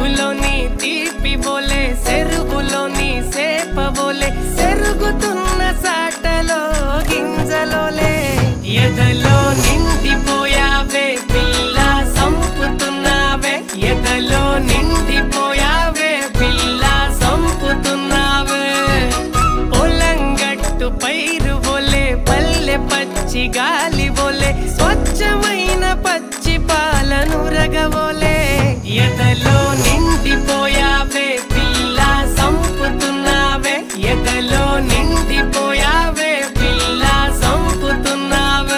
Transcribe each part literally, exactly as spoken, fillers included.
పెరుగులోని తీపి బోలే సెరుగులోని సేప బోలే సెరుగుతున్న సాటలో గింజలోలే ఎదలో నిండిపోయావే పిల్ల సంపుతున్నావే ఎదలో నిండిపోయావే పిల్ల సంపుతున్నావే పొలంగట్టు పైరు బోలే పల్లె పచ్చి గాలి బోలే స్వచ్ఛమైన పచ్చి పాలను రగబోలే ఎదలో నిండిపోయావే పిల్ల సంపుతున్నావే ఎదలో నిండిపోయావే పిల్ల సంపుతున్నావే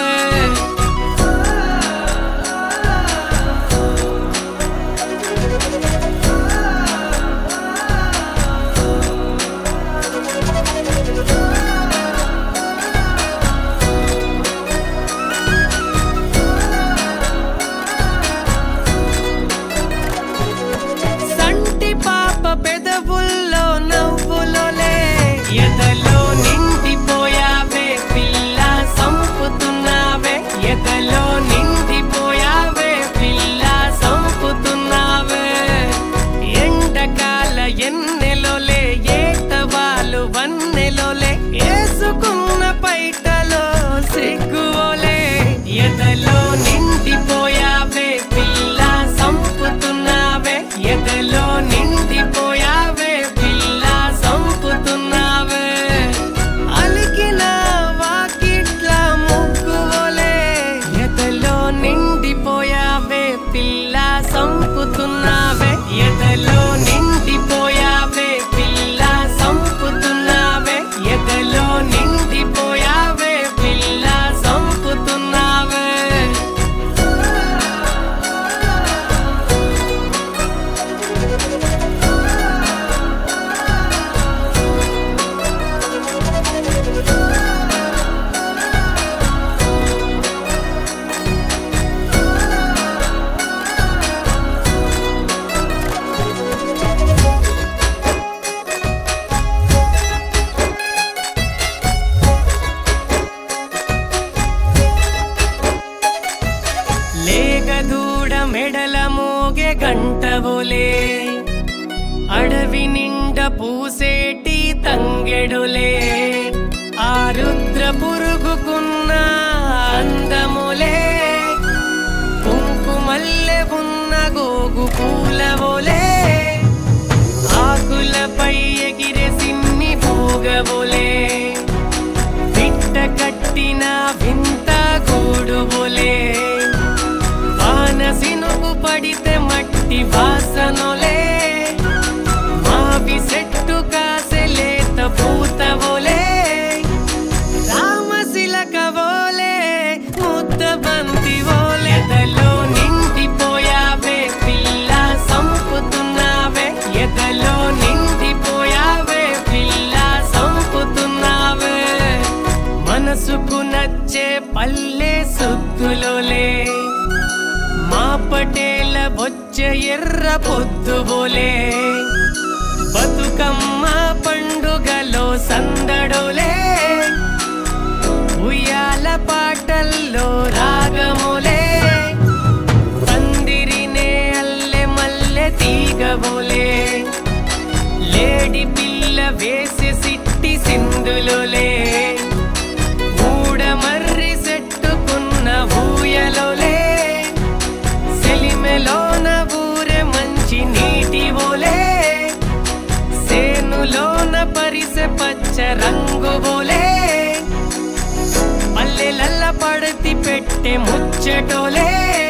పెదవుల్లో నవ్వులోలే ఎదలో నిండిపోయావే పిల్ల సంపుతున్నావే ఎదలో నిండిపోయావే పిల్ల సంపుతున్నావే ఎండకాల ఎన్నెలోలే ఏటవాలు వన్నెలోలే ఏసుకున్న పైటలో సిగ్గువోలే ఎదలో నిండిపోయావే పిల్ల సంపుతున్నావే ఎదలో నిండిపోయావే పిల్ల సంపుతున్నావే అలికిన వాకిట్ల ముగ్గువోలే ఎదలో నిండిపోయావే పిల్ల సంపుతున్నావే ఎదలో నిండిపోయావే పిల్ల సంపుతున్నావే ఎదలో నిండిపోయావే పిల్ల సంపుతున్నావే లేగదూడ మెడల మోగే గంటవోలే అడవి నిండ పూసేటి తంగెడులే ఆ రుద్ర పురుగుకున్న అందములే కుంకుమల్లె ఉన్న గోగు పూలవోలే ఆకులపై ఎగిరే సిన్ని భోగవోలే పిట్ట కట్టిన వింత గూడువోలే సినుగు పడితే మట్టి వాసనలే మావి చెట్టు కాసే లేత పూతవోలే రామశిలకవోలే ముద్ద బంతివోలే ఎదలో నిండిపోయావే పిల్ల సంపుతున్నావే ఎదలో నిండిపోయావే పిల్ల సంపుతున్నావే మనసుకు నచ్చే పల్లె సుద్దులోలే మా పటేల బొచ్చే ఎర్ర పొద్దుబోలే బతుకమ్మ పండుగలో సందడోలే ఉయ్యాల పాటల్లో రాగములే పందిరినే అల్లె మల్లె తీగబోలే లేడి పిల్ల వేసే సిట్టి సింధులోలే ఊడమర్రి సెట్టుకున్న ఊయలోలే సెలిమెలోన ఊరే మంచి నీటి బోలే సేనులోన పరిసె పచ్చ రంగు బోలే పల్లెలల్ల పడతి పెట్టే ముచ్చటోలే